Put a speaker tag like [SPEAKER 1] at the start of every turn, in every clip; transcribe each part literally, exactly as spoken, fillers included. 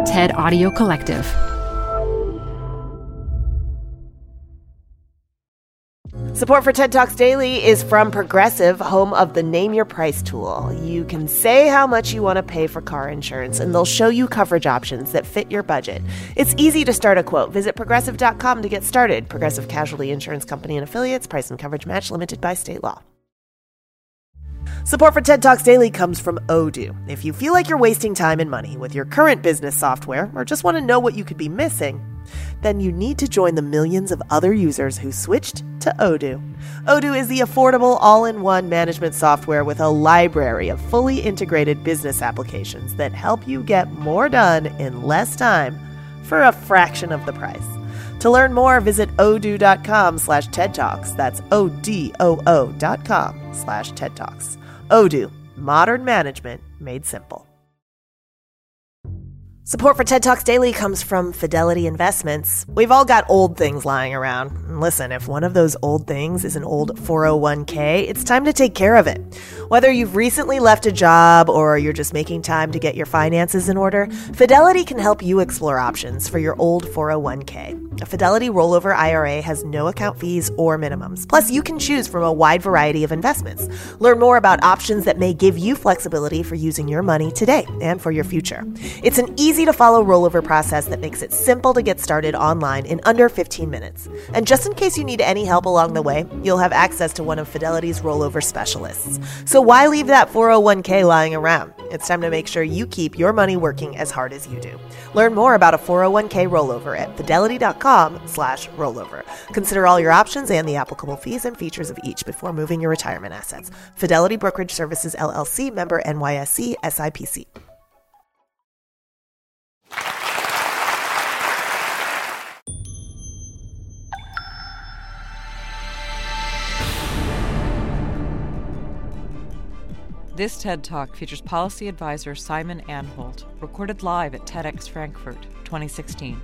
[SPEAKER 1] TED Audio Collective.
[SPEAKER 2] Support for TED Talks Daily is from Progressive, home of the Name Your Price tool. You can say how much you want to pay for car insurance, and they'll show you coverage options that fit your budget. It's easy to start a quote. Visit progressive dot com to get started. Progressive Casualty Insurance Company and Affiliates. Price and coverage match limited by state law. Support for TED Talks Daily comes from Odoo. If you feel like you're wasting time and money with your current business software, or just want to know what you could be missing, then you need to join the millions of other users who switched to Odoo. Odoo is the affordable all-in-one management software with a library of fully integrated business applications that help you get more done in less time for a fraction of the price. To learn more, visit odoo.com slash TED Talks. That's O-D-O-O dot com slash TED Talks. Odoo, modern management made simple. Support for TED Talks Daily comes from Fidelity Investments. We've all got old things lying around. And listen, if one of those old things is an old four oh one k, it's time to take care of it. Whether you've recently left a job or you're just making time to get your finances in order, Fidelity can help you explore options for your old four oh one k. A Fidelity rollover I R A has no account fees or minimums. Plus, you can choose from a wide variety of investments. Learn more about options that may give you flexibility for using your money today and for your future. It's an easy Easy to follow rollover process that makes it simple to get started online in under fifteen minutes. And just in case you need any help along the way, you'll have access to one of Fidelity's rollover specialists. So why leave that four oh one k lying around? It's time to make sure you keep your money working as hard as you do. Learn more about a four oh one k rollover at fidelity.com slash rollover. Consider all your options and the applicable fees and features of each before moving your retirement assets. Fidelity Brokerage Services, L L C, member N Y S E, S I P C.
[SPEAKER 3] This TED Talk features policy advisor Simon Anholt, recorded live at TEDx Frankfurt, twenty sixteen.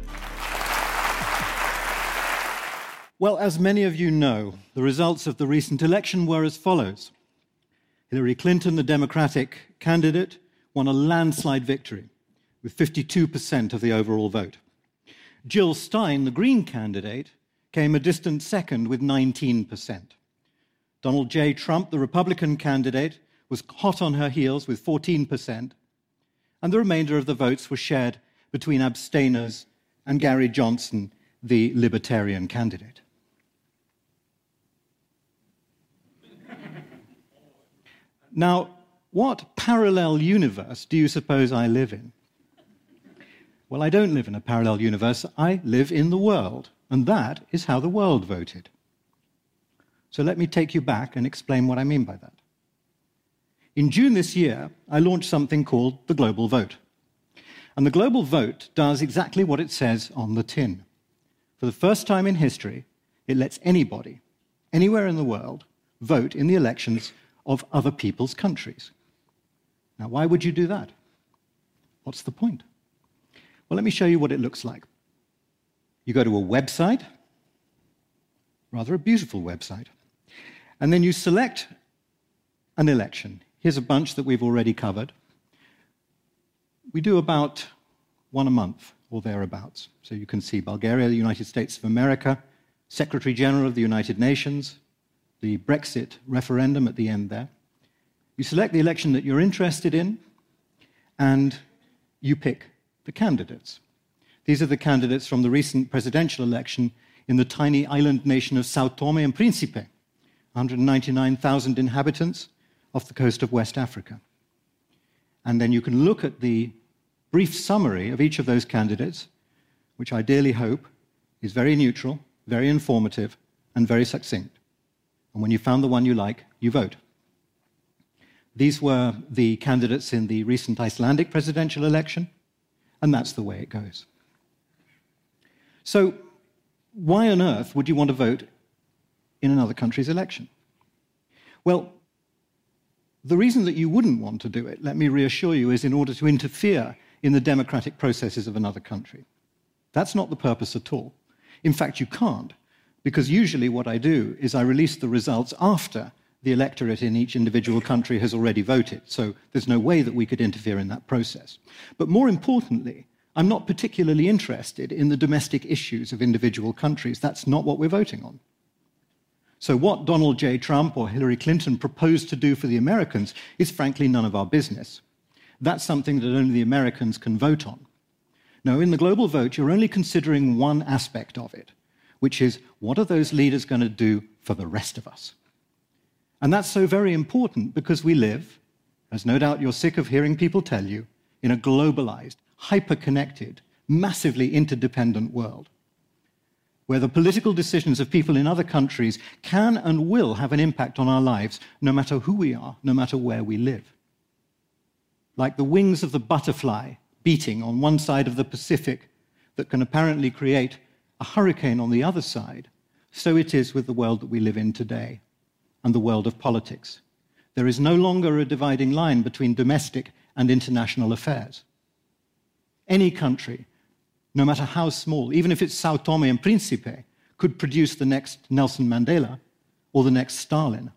[SPEAKER 4] Well, as many of you know, the results of the recent election were as follows. Hillary Clinton, the Democratic candidate, won a landslide victory with fifty-two percent of the overall vote. Jill Stein, the Green candidate, came a distant second with nineteen percent. Donald J. Trump, the Republican candidate, was hot on her heels with fourteen percent, and the remainder of the votes were shared between abstainers and Gary Johnson, the Libertarian candidate. Now, what parallel universe do you suppose I live in? Well, I don't live in a parallel universe. I live in the world, and that is how the world voted. So let me take you back and explain what I mean by that. In June this year, I launched something called the Global Vote. And the Global Vote does exactly what it says on the tin. For the first time in history, it lets anybody, anywhere in the world, vote in the elections of other people's countries. Now, why would you do that? What's the point? Well, let me show you what it looks like. You go to a website, rather a beautiful website, and then you select an election. Here's a bunch that we've already covered. We do about one a month or thereabouts. So you can see Bulgaria, the United States of America, Secretary General of the United Nations, the Brexit referendum at the end there. You select the election that you're interested in, and you pick the candidates. These are the candidates from the recent presidential election in the tiny island nation of São Tomé and Príncipe, one hundred ninety-nine thousand inhabitants, off the coast of West Africa. And then you can look at the brief summary of each of those candidates, which I dearly hope is very neutral, very informative, and very succinct. And when you found the one you like, you vote. These were the candidates in the recent Icelandic presidential election, and that's the way it goes. So why on earth would you want to vote in another country's election? Well, the reason that you wouldn't want to do it, let me reassure you, is in order to interfere in the democratic processes of another country. That's not the purpose at all. In fact, you can't, because usually what I do is I release the results after the electorate in each individual country has already voted, so there's no way that we could interfere in that process. But more importantly, I'm not particularly interested in the domestic issues of individual countries. That's not what we're voting on. So what Donald J. Trump or Hillary Clinton proposed to do for the Americans is frankly none of our business. That's something that only the Americans can vote on. Now, in the global vote, you're only considering one aspect of it, which is, what are those leaders going to do for the rest of us? And that's so very important because we live, as no doubt you're sick of hearing people tell you, in a globalized, hyper-connected, massively interdependent world, where the political decisions of people in other countries can and will have an impact on our lives, no matter who we are, no matter where we live. Like the wings of the butterfly beating on one side of the Pacific that can apparently create a hurricane on the other side, so it is with the world that we live in today and the world of politics. There is no longer a dividing line between domestic and international affairs. Any country, no matter how small, even if it's Sao Tome and Principe, could produce the next Nelson Mandela or the next Stalin.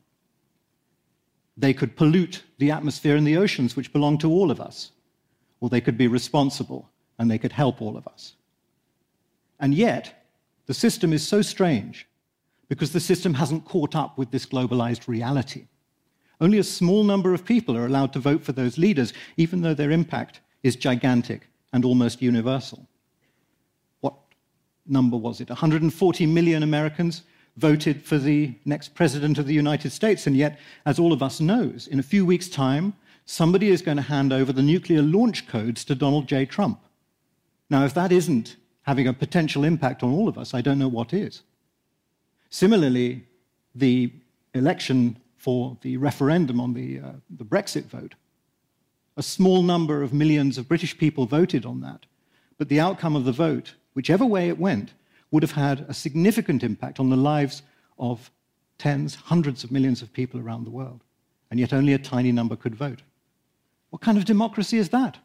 [SPEAKER 4] They could pollute the atmosphere and the oceans, which belong to all of us, or they could be responsible and they could help all of us. And yet, the system is so strange because the system hasn't caught up with this globalized reality. Only a small number of people are allowed to vote for those leaders, even though their impact is gigantic and almost universal. What number was it? one hundred forty million Americans voted for the next president of the United States, and yet, as all of us knows, in a few weeks' time, somebody is going to hand over the nuclear launch codes to Donald J. Trump. Now, if that isn't having a potential impact on all of us, I don't know what is. Similarly, the election for the referendum on the, uh, the Brexit vote, a small number of millions of British people voted on that, but the outcome of the vote, whichever way it went, would have had a significant impact on the lives of tens, hundreds of millions of people around the world, and yet only a tiny number could vote. What kind of democracy is that?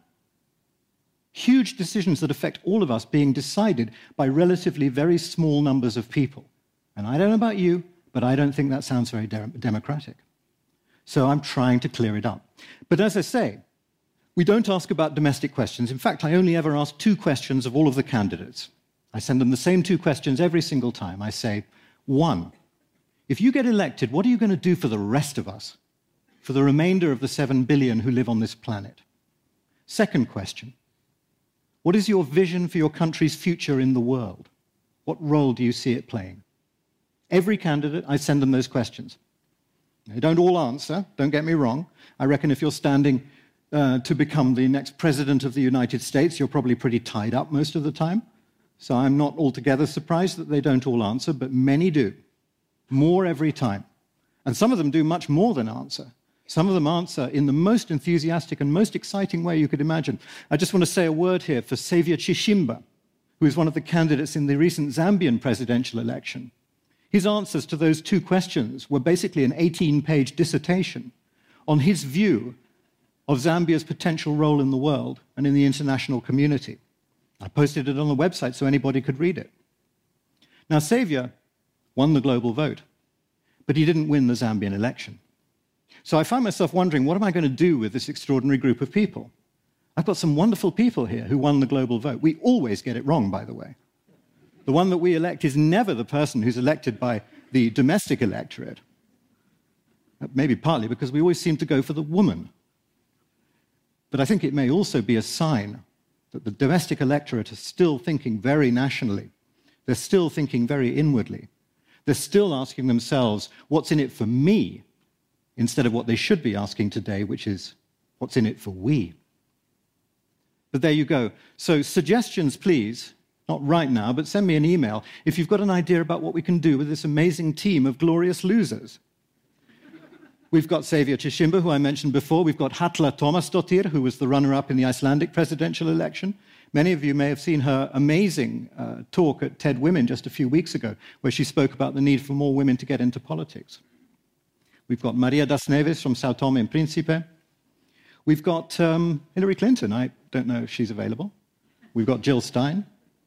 [SPEAKER 4] Huge decisions that affect all of us being decided by relatively very small numbers of people. And I don't know about you, but I don't think that sounds very de- democratic. So I'm trying to clear it up. But as I say, we don't ask about domestic questions. In fact, I only ever ask two questions of all of the candidates. I send them the same two questions every single time. I say, one, if you get elected, what are you going to do for the rest of us? For the remainder of the seven billion who live on this planet? Second question, what is your vision for your country's future in the world? What role do you see it playing? Every candidate, I send them those questions. They don't all answer, don't get me wrong. I reckon if you're standing uh, to become the next president of the United States, you're probably pretty tied up most of the time. So I'm not altogether surprised that they don't all answer, but many do. More every time. And some of them do much more than answer. Some of them answer in the most enthusiastic and most exciting way you could imagine. I just want to say a word here for Xavier Chishimba, who is one of the candidates in the recent Zambian presidential election. His answers to those two questions were basically an eighteen-page dissertation on his view of Zambia's potential role in the world and in the international community. I posted it on the website so anybody could read it. Now, Xavier won the global vote, but he didn't win the Zambian election. So I find myself wondering, what am I going to do with this extraordinary group of people? I've got some wonderful people here who won the global vote. We always get it wrong, by the way. The one that we elect is never the person who's elected by the domestic electorate. Maybe partly because we always seem to go for the woman. But I think it may also be a sign that the domestic electorate is still thinking very nationally. They're still thinking very inwardly. They're still asking themselves, what's in it for me? Instead of what they should be asking today, which is, what's in it for we? But there you go. So suggestions, please. Not right now, but send me an email if you've got an idea about what we can do with this amazing team of glorious losers. We've got Xavier Chishimba, who I mentioned before. We've got Halla Tómasdóttir, who was the runner-up in the Icelandic presidential election. Many of you may have seen her amazing uh, talk at TED Women just a few weeks ago, where she spoke about the need for more women to get into politics. We've got Maria das Neves from Sao Tome and Principe. We've got um, Hillary Clinton. I don't know if she's available. We've got Jill Stein.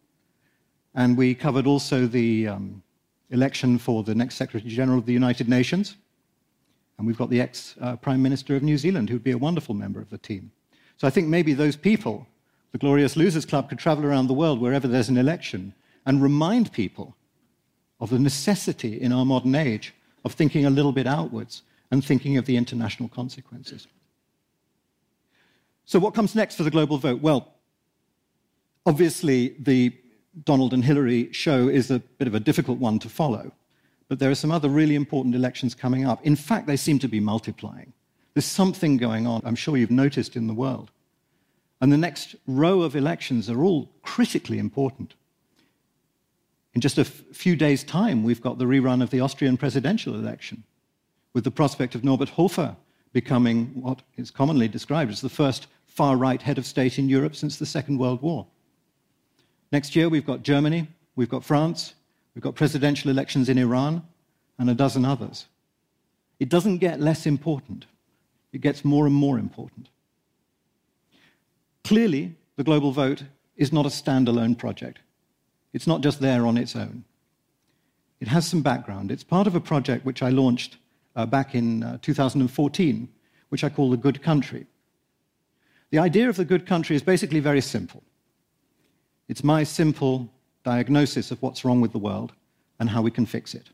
[SPEAKER 4] And we covered also the um, election for the next Secretary-General of the United Nations. And we've got the ex-Prime uh, Minister of New Zealand, who'd be a wonderful member of the team. So I think maybe those people The Glorious Losers Club could travel around the world wherever there's an election and remind people of the necessity in our modern age of thinking a little bit outwards and thinking of the international consequences. So what comes next for the global vote? Well, obviously, the Donald and Hillary show is a bit of a difficult one to follow, but there are some other really important elections coming up. In fact, they seem to be multiplying. There's something going on, I'm sure you've noticed, in the world. And the next row of elections are all critically important. In just a f- few days' time, we've got the rerun of the Austrian presidential election, with the prospect of Norbert Hofer becoming what is commonly described as the first far-right head of state in Europe since the Second World War. Next year, we've got Germany, we've got France, we've got presidential elections in Iran, and a dozen others. It doesn't get less important. It gets more and more important. Clearly, the global vote is not a standalone project. It's not just there on its own. It has some background. It's part of a project which I launched uh, back in uh, two thousand fourteen, which I call the Good Country. The idea of the Good Country is basically very simple. It's my simple diagnosis of what's wrong with the world and how we can fix it.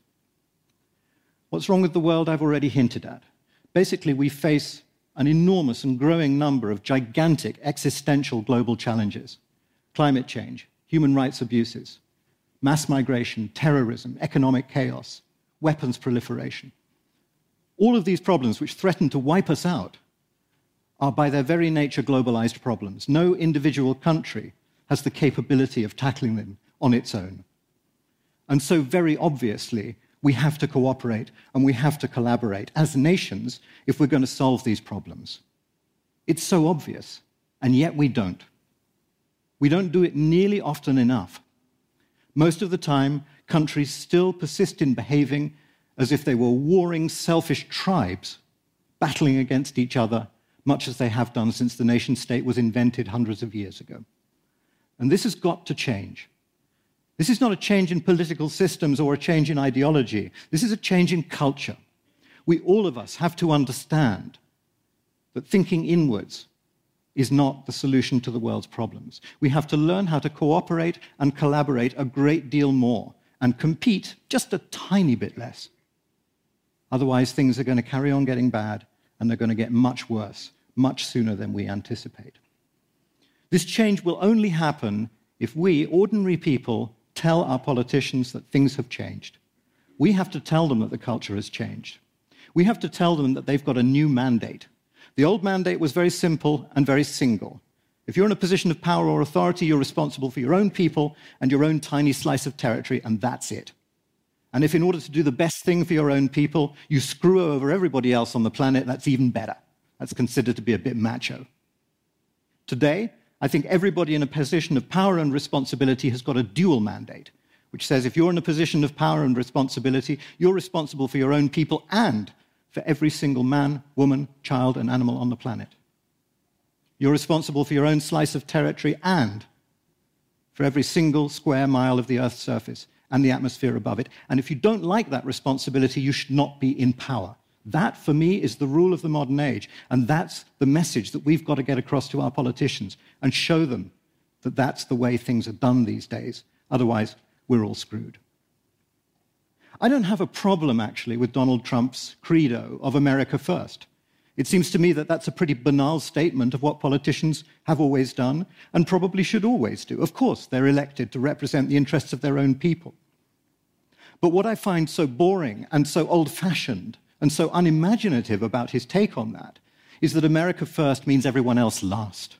[SPEAKER 4] What's wrong with the world, I've already hinted at. Basically, we face an enormous and growing number of gigantic existential global challenges: climate change, human rights abuses, mass migration, terrorism, economic chaos, weapons proliferation. All of these problems, which threaten to wipe us out, are by their very nature globalized problems. No individual country has the capability of tackling them on its own. And so very obviously, we have to cooperate and we have to collaborate as nations if we're going to solve these problems. It's so obvious, and yet we don't. We don't do it nearly often enough. Most of the time, countries still persist in behaving as if they were warring, selfish tribes battling against each other, much as they have done since the nation-state was invented hundreds of years ago. And this has got to change. This is not a change in political systems or a change in ideology. This is a change in culture. We, all of us, have to understand that thinking inwards is not the solution to the world's problems. We have to learn how to cooperate and collaborate a great deal more and compete just a tiny bit less. Otherwise, things are going to carry on getting bad, and they're going to get much worse, much sooner than we anticipate. This change will only happen if we, ordinary people, tell our politicians that things have changed. We have to tell them that the culture has changed. We have to tell them that they've got a new mandate. The old mandate was very simple and very single. If you're in a position of power or authority, you're responsible for your own people and your own tiny slice of territory, and that's it. And if in order to do the best thing for your own people, you screw over everybody else on the planet, that's even better. That's considered to be a bit macho. Today, I think everybody in a position of power and responsibility has got a dual mandate, which says if you're in a position of power and responsibility, you're responsible for your own people and for every single man, woman, child, and animal on the planet. You're responsible for your own slice of territory and for every single square mile of the Earth's surface and the atmosphere above it. And if you don't like that responsibility, you should not be in power. That, for me, is the rule of the modern age, and that's the message that we've got to get across to our politicians and show them that that's the way things are done these days. Otherwise, we're all screwed. I don't have a problem, actually, with Donald Trump's credo of America first. It seems to me that that's a pretty banal statement of what politicians have always done and probably should always do. Of course, they're elected to represent the interests of their own people. But what I find so boring and so old-fashioned and so unimaginative about his take on that is that America first means everyone else last.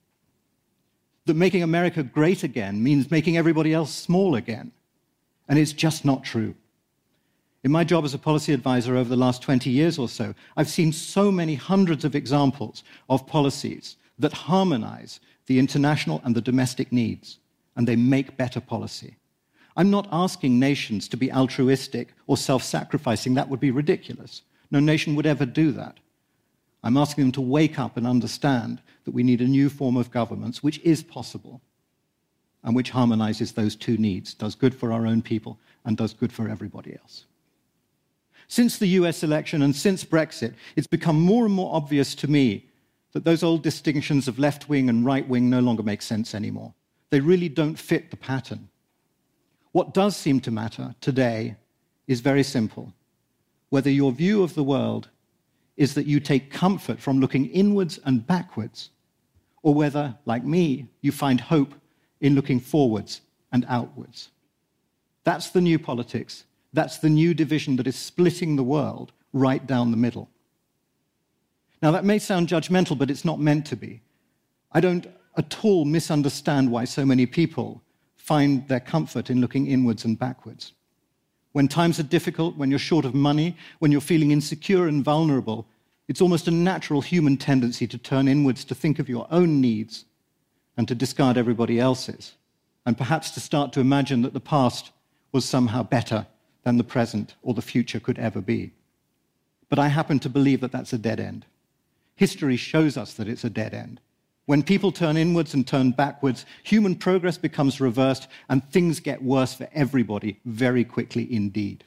[SPEAKER 4] That making America great again means making everybody else small again. And it's just not true. In my job as a policy advisor over the last twenty years or so, I've seen so many hundreds of examples of policies that harmonize the international and the domestic needs, and they make better policy. I'm not asking nations to be altruistic or self-sacrificing. That would be ridiculous. No nation would ever do that. I'm asking them to wake up and understand that we need a new form of governance, which is possible, and which harmonizes those two needs, does good for our own people, and does good for everybody else. Since the U S election and since Brexit, it's become more and more obvious to me that those old distinctions of left wing and right wing no longer make sense anymore. They really don't fit the pattern. What does seem to matter today is very simple. Whether your view of the world is that you take comfort from looking inwards and backwards, or whether, like me, you find hope in looking forwards and outwards. That's the new politics. That's the new division that is splitting the world right down the middle. Now, that may sound judgmental, but it's not meant to be. I don't at all misunderstand why so many people find their comfort in looking inwards and backwards. When times are difficult, when you're short of money, when you're feeling insecure and vulnerable, it's almost a natural human tendency to turn inwards, to think of your own needs, and to discard everybody else's, and perhaps to start to imagine that the past was somehow better than the present or the future could ever be. But I happen to believe that that's a dead end. History shows us that it's a dead end. When people turn inwards and turn backwards, human progress becomes reversed and things get worse for everybody very quickly indeed.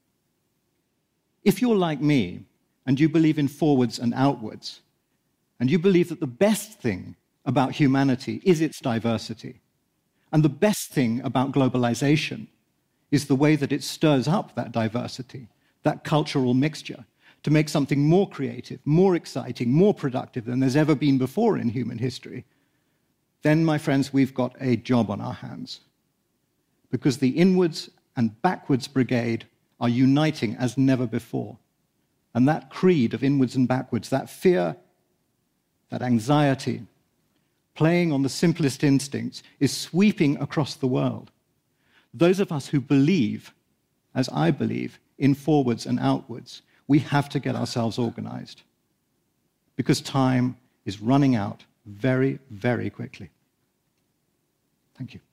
[SPEAKER 4] If you're like me and you believe in forwards and outwards, and you believe that the best thing about humanity is its diversity, and the best thing about globalization is the way that it stirs up that diversity, that cultural mixture, to make something more creative, more exciting, more productive than there's ever been before in human history, then, my friends, we've got a job on our hands. Because the inwards and backwards brigade are uniting as never before. And that creed of inwards and backwards, that fear, that anxiety, playing on the simplest instincts, is sweeping across the world. Those of us who believe, as I believe, in forwards and outwards, we have to get ourselves organized, because time is running out very, very quickly. Thank you.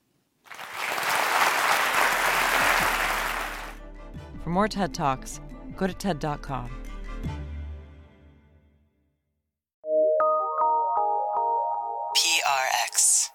[SPEAKER 3] For more TED Talks, go to TED dot com.
[SPEAKER 1] P R X.